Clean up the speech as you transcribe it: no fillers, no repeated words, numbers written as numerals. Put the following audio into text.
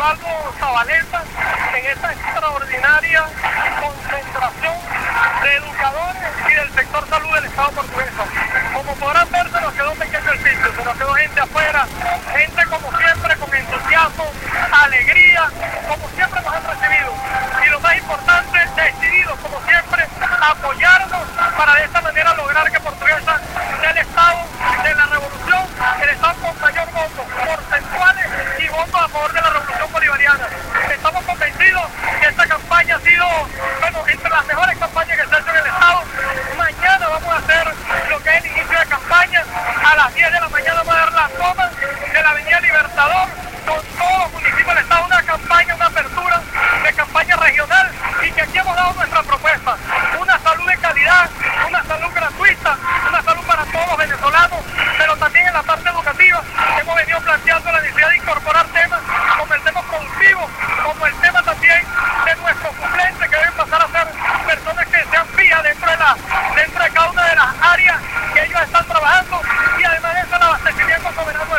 Osvaldo Zabaleta en esta extraordinaria concentración de educadores y del sector salud del Estado portuguesa. Como podrán ver, se nos quedó pequeño el sitio, se nos quedó gente afuera, gente como siempre con entusiasmo, alegría, como siempre nos han recibido. Y lo más importante, decididos como siempre a apoyarnos para de esta manera lograr que Portuguesa sea el Estado de la revolución, el Estado con mayor votos porcentuales y votos a favor de la revolución bolivariana. Estamos convencidos que esta campaña ha sido, entre las mejores campañas que se ha hecho en el Estado. Mañana vamos a hacer lo que es el inicio de campaña. A las 10 de la mañana vamos a dar la toma de la Avenida Libertador con todos los municipios del Estado, una campaña, una apertura de campaña regional, y que aquí hemos dado nuestra propuesta: una salud de calidad, una salud gratuita, una salud para todos los venezolanos, pero también en la parte educativa hemos venido planteando la necesidad de incorporar temas como el tema productivo, como el tema también de nuestros suplentes, que deben pasar a ser personas que sean fijas dentro de cada una de las áreas que ellos están trabajando, y además de eso el abastecimiento soberano